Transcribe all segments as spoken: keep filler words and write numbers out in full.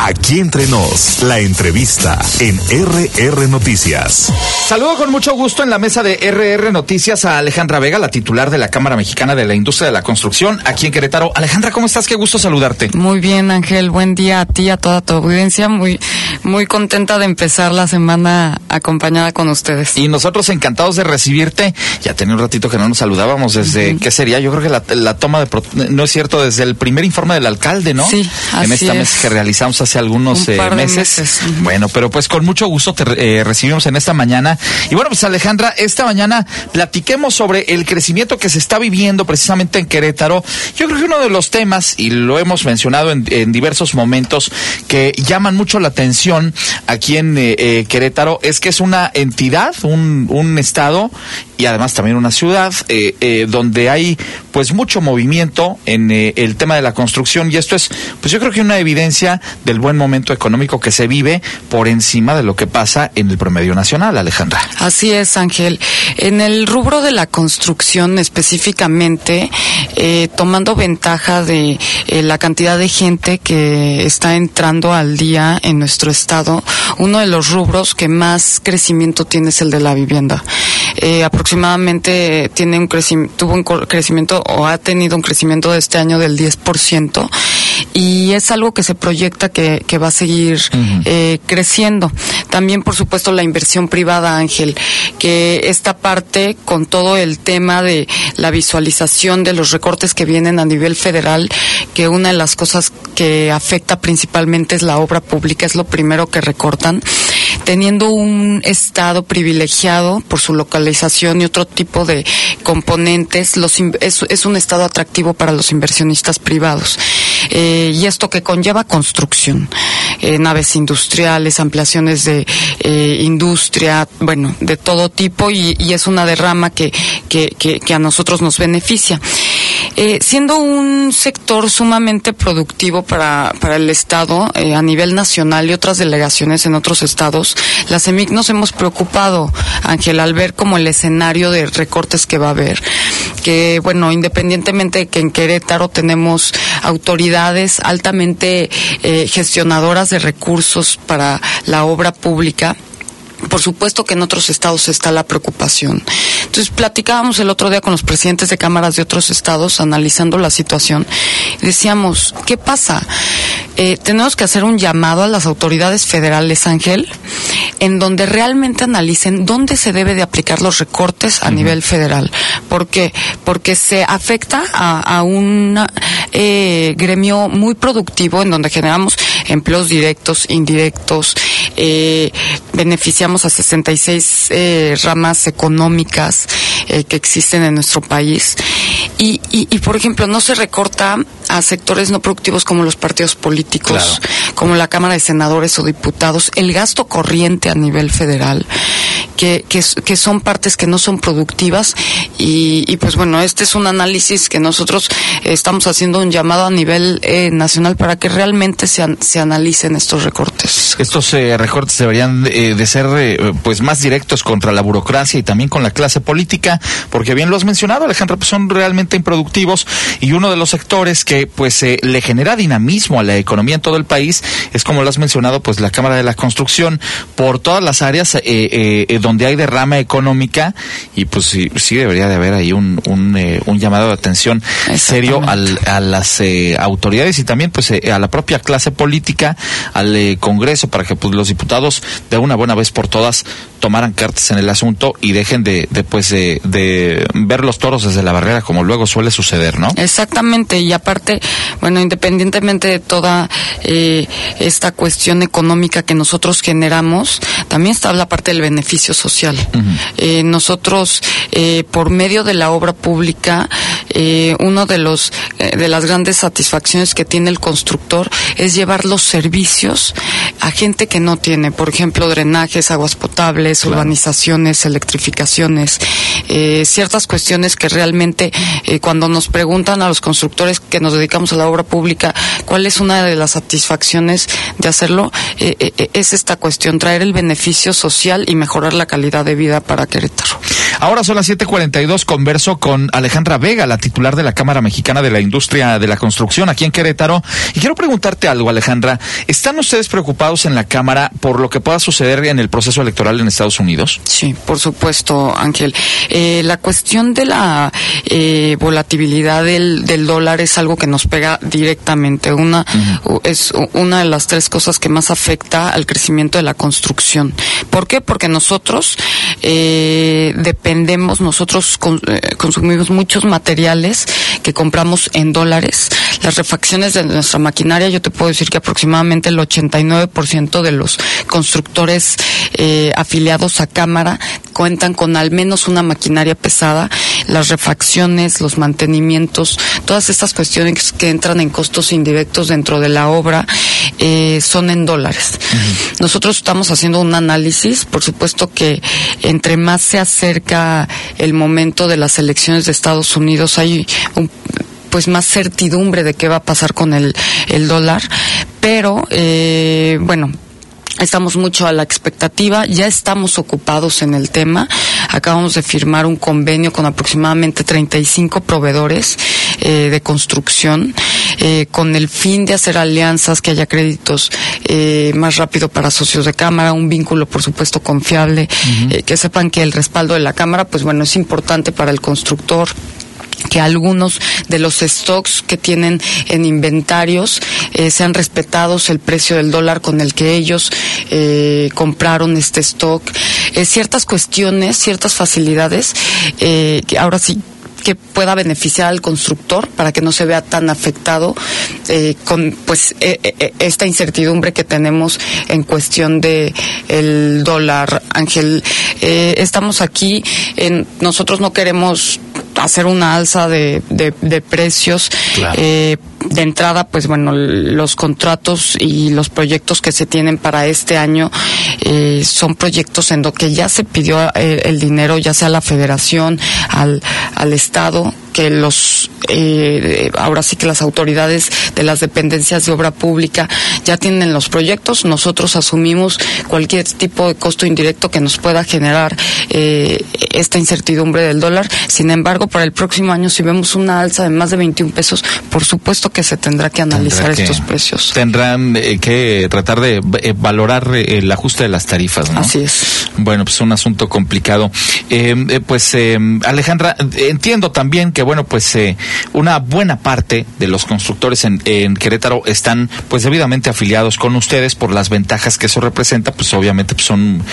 Aquí entre nos, la entrevista en R R Noticias. Saludo con mucho gusto en la mesa de R R Noticias a Alejandra Vega, la titular de la Cámara Mexicana de la Industria de la Construcción, aquí en Querétaro. Alejandra, ¿cómo estás? Qué gusto saludarte. Muy bien, Ángel. Buen día a ti, a toda tu audiencia. Muy, muy contenta de empezar la semana acompañada con ustedes. Y nosotros encantados de recibirte. Ya tenía un ratito que no nos saludábamos desde, uh-huh. ¿qué sería? Yo creo que la, la toma de, pro... no es cierto, desde el primer informe del alcalde, ¿no? Sí, así En esta es. mesa que realizamos hace algunos un par eh, de meses. meses. Uh-huh. Bueno, pero pues con mucho gusto te eh, recibimos en esta mañana. Y bueno, pues Alejandra, esta mañana platiquemos sobre el crecimiento que se está viviendo precisamente en Querétaro. Yo creo que uno de los temas, y lo hemos mencionado en, en diversos momentos, que llaman mucho la atención aquí en eh, eh, Querétaro, es que es una entidad, un, un estado y además también una ciudad eh, eh, donde hay pues mucho movimiento en eh, el tema de la construcción, y esto es pues yo creo que una evidencia del buen momento económico que se vive por encima de lo que pasa en el promedio nacional, Alejandra. Así es, Ángel. En el rubro de la construcción específicamente, eh, tomando ventaja de eh, la cantidad de gente que está entrando al día en nuestro estado, uno de los rubros que más crecimiento tiene es el de la vivienda. Eh, aproximadamente tiene un crecimiento, tuvo un crecimiento o ha tenido un crecimiento de este año del diez por ciento, y es algo que se proyecta que, que va a seguir uh-huh. eh, creciendo. También, por supuesto, la inversión privada, Ángel, que esta parte con todo el tema de la visualización de los recortes que vienen a nivel federal, que una de las cosas que afecta principalmente es la obra pública, es lo primero que recortan. Teniendo un estado privilegiado por su localización y otro tipo de componentes, los, es, es un estado atractivo para los inversionistas privados. Eh, y esto que conlleva construcción, eh, naves industriales, ampliaciones de eh, industria, bueno, de todo tipo, y, y es una derrama que, que, que, que a nosotros nos beneficia. Eh, siendo un sector sumamente productivo para, para el Estado eh, a nivel nacional y otras delegaciones en otros estados, la CEMIC nos hemos preocupado, Ángel, al ver como el escenario de recortes que va a haber. Que, bueno, independientemente de que en Querétaro tenemos autoridades altamente eh, gestionadoras de recursos para la obra pública, por supuesto que en otros estados está la preocupación. Entonces, platicábamos el otro día con los presidentes de cámaras de otros estados analizando la situación. Decíamos, ¿qué pasa? Eh, tenemos que hacer un llamado a las autoridades federales, Ángel, en donde realmente analicen dónde se debe de aplicar los recortes a uh-huh. nivel federal. ¿Por qué? Porque se afecta a, a un eh, gremio muy productivo en donde generamos empleos directos, indirectos, eh, beneficiamos a sesenta y seis eh, ramas económicas eh, que existen en nuestro país. Y, y, y, por ejemplo, no se recorta a sectores no productivos como los partidos políticos, claro. como la Cámara de Senadores o Diputados, el gasto corriente a nivel federal, que, que, que son partes que no son productivas, y, y pues bueno, este es un análisis que nosotros eh, estamos haciendo un llamado a nivel eh, nacional para que realmente se, an, se analicen estos recortes. Estos eh, recortes deberían eh, de ser eh, pues más directos contra la burocracia y también con la clase política, porque bien lo has mencionado, Alejandra, pues son realmente improductivos, y uno de los sectores que pues eh, le genera dinamismo a la economía en todo el país es, como lo has mencionado, pues la Cámara de la Construcción, por todas las áreas eh, eh, donde hay derrama económica, y pues sí, sí debería de haber ahí un un, eh, un llamado de atención serio al, a las eh, autoridades y también pues eh, a la propia clase política, al eh, Congreso, para que pues los diputados de una buena vez por todas tomaran cartas en el asunto y dejen de, de pues de, de ver los toros desde la barrera, como luego suele suceder, ¿no? Exactamente, y aparte, bueno, independientemente de toda eh, esta cuestión económica que nosotros generamos, también está la parte del beneficio social. Uh-huh. Eh, nosotros, eh, por medio de la obra pública, eh, uno de los eh, de las grandes satisfacciones que tiene el constructor es llevar los servicios a gente que no tiene, por ejemplo, drenajes, aguas potables, claro. urbanizaciones, electrificaciones, eh, ciertas cuestiones que realmente eh, cuando nos preguntan a los constructores que nos dedicamos a la obra pública cuál es una de las satisfacciones de hacerlo, eh, eh, es esta cuestión, traer el beneficio social y mejorar la la calidad de vida para Querétaro. Ahora son las siete cuarenta y dos, converso con Alejandra Vega, la titular de la Cámara Mexicana de la Industria de la Construcción aquí en Querétaro. Y quiero preguntarte algo, Alejandra. ¿Están ustedes preocupados en la Cámara por lo que pueda suceder en el proceso electoral en Estados Unidos? Sí, por supuesto, Ángel. Eh, la cuestión de la eh, volatilidad del, del dólar es algo que nos pega directamente. Una, uh-huh. Es una de las tres cosas que más afecta al crecimiento de la construcción. ¿Por qué? Porque nosotros eh, dependemos, nosotros con, eh, consumimos muchos materiales que compramos en dólares. Las refacciones de nuestra maquinaria, yo te puedo decir que aproximadamente el ochenta y nueve por ciento de los constructores eh, afiliados a Cámara cuentan con al menos una maquinaria pesada. Las refacciones, los mantenimientos, todas estas cuestiones que entran en costos indirectos dentro de la obra eh, son en dólares. Uh-huh. Nosotros estamos haciendo un análisis, por supuesto que entre más se acerca el momento de las elecciones de Estados Unidos hay un pues más certidumbre de qué va a pasar con el, el dólar, pero eh, bueno, estamos mucho a la expectativa, ya estamos ocupados en el tema, acabamos de firmar un convenio con aproximadamente treinta y cinco proveedores eh, de construcción, eh, con el fin de hacer alianzas, que haya créditos eh, más rápido para socios de Cámara, un vínculo por supuesto confiable, uh-huh. eh, que sepan que el respaldo de la Cámara, pues bueno, es importante para el constructor, que algunos de los stocks que tienen en inventarios eh, sean respetados, el precio del dólar con el que ellos eh, compraron este stock, eh, ciertas cuestiones, ciertas facilidades eh, que ahora sí que pueda beneficiar al constructor para que no se vea tan afectado eh, con pues eh, eh, esta incertidumbre que tenemos en cuestión de el dólar. Ángel, eh, estamos aquí, en, nosotros no queremos hacer una alza de, de, de precios. Claro. Eh, de entrada, pues bueno, los contratos y los proyectos que se tienen para este año eh, son proyectos en los que ya se pidió eh, el dinero, ya sea a la Federación, al, al Estado, que los eh, ahora sí que las autoridades de las dependencias de obra pública ya tienen los proyectos. Nosotros asumimos cualquier tipo de costo indirecto que nos pueda generar eh, esta incertidumbre del dólar. Sin embargo, para el próximo año, si vemos una alza de más de veintiún pesos, por supuesto que se tendrá que analizar tendrá estos que, precios. Tendrán eh, que tratar de eh, valorar eh, el ajuste de las tarifas, ¿no? Así es. Bueno, pues un asunto complicado. Eh, eh, pues eh, Alejandra, entiendo también que bueno, pues eh, una buena parte de los constructores en, en Querétaro están pues debidamente afiliados con ustedes por las ventajas que eso representa, pues obviamente pues son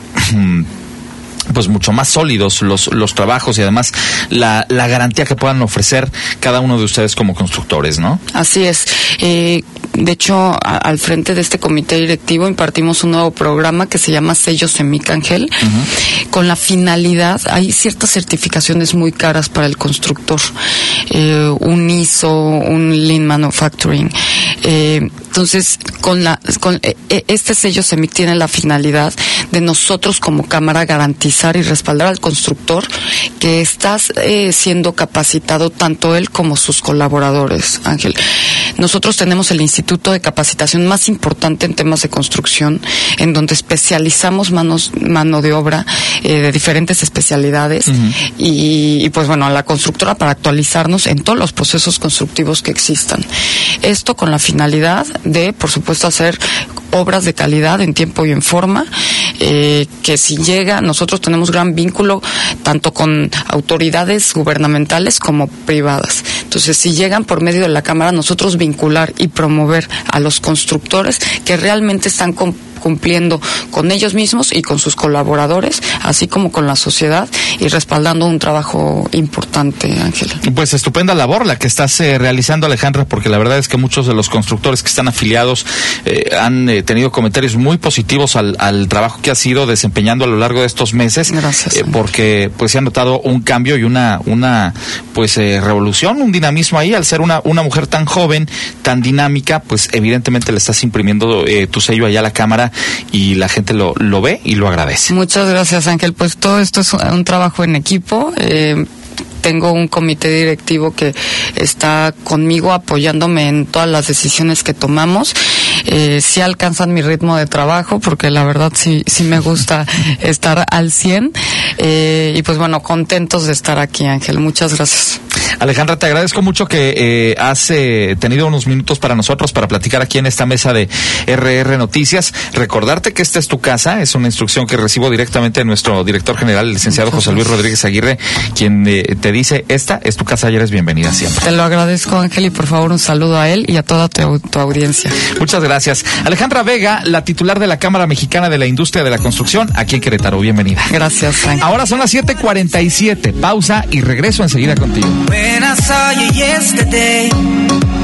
pues mucho más sólidos los los trabajos y además la la garantía que puedan ofrecer cada uno de ustedes como constructores, ¿no? Así es. Eh, de hecho, a, al frente de este comité directivo impartimos un nuevo programa que se llama Sello Semic, Ángel, uh-huh. con la finalidad, hay ciertas certificaciones muy caras para el constructor, eh, un I S O, un Lean Manufacturing. Eh, entonces, con la con eh, este sello Semic tiene la finalidad de nosotros como Cámara garantizar y respaldar al constructor que está eh, siendo capacitado tanto él como sus colaboradores, Ángel. Nosotros tenemos el instituto de capacitación más importante en temas de construcción, en donde especializamos manos, mano de obra eh, de diferentes especialidades, uh-huh. y, y pues bueno, a la constructora para actualizarnos en todos los procesos constructivos que existan. Esto con la finalidad de, por supuesto, hacer obras de calidad en tiempo y en forma, eh, que si llega, nosotros tenemos gran vínculo tanto con autoridades gubernamentales como privadas. Entonces, si llegan por medio de la Cámara, nosotros vincular y promover a los constructores que realmente están con cumpliendo con ellos mismos y con sus colaboradores, así como con la sociedad, y respaldando un trabajo importante, Ángel. Pues estupenda labor la que estás eh, realizando, Alejandra, porque la verdad es que muchos de los constructores que están afiliados eh, han eh, tenido comentarios muy positivos al, al trabajo que has ido desempeñando a lo largo de estos meses. Gracias. Eh, porque pues se ha notado un cambio y una una pues eh, revolución, un dinamismo ahí, al ser una una mujer tan joven, tan dinámica, pues evidentemente le estás imprimiendo eh, tu sello allá a la Cámara y la gente lo, lo ve y lo agradece. Muchas gracias, Ángel. Pues todo esto es un trabajo en equipo. Eh, tengo un comité directivo que está conmigo apoyándome en todas las decisiones que tomamos. Eh, sí alcanzan mi ritmo de trabajo, porque la verdad sí, sí me gusta estar al cien. Eh, y pues bueno, contentos de estar aquí, Ángel. Muchas gracias. Alejandra, te agradezco mucho que eh, has eh, tenido unos minutos para nosotros para platicar aquí en esta mesa de R R Noticias. Recordarte que esta es tu casa, es una instrucción que recibo directamente de nuestro director general, el licenciado José Luis Rodríguez Aguirre, quien eh, te dice, esta es tu casa y eres bienvenida siempre. Te lo agradezco, Ángel, y por favor un saludo a él y a toda tu, tu audiencia. Muchas gracias. Alejandra Vega, la titular de la Cámara Mexicana de la Industria de la Construcción, aquí en Querétaro. Bienvenida. Gracias, Ángel. Ahora son las siete cuarenta y siete. Pausa y regreso enseguida contigo. When I saw you yesterday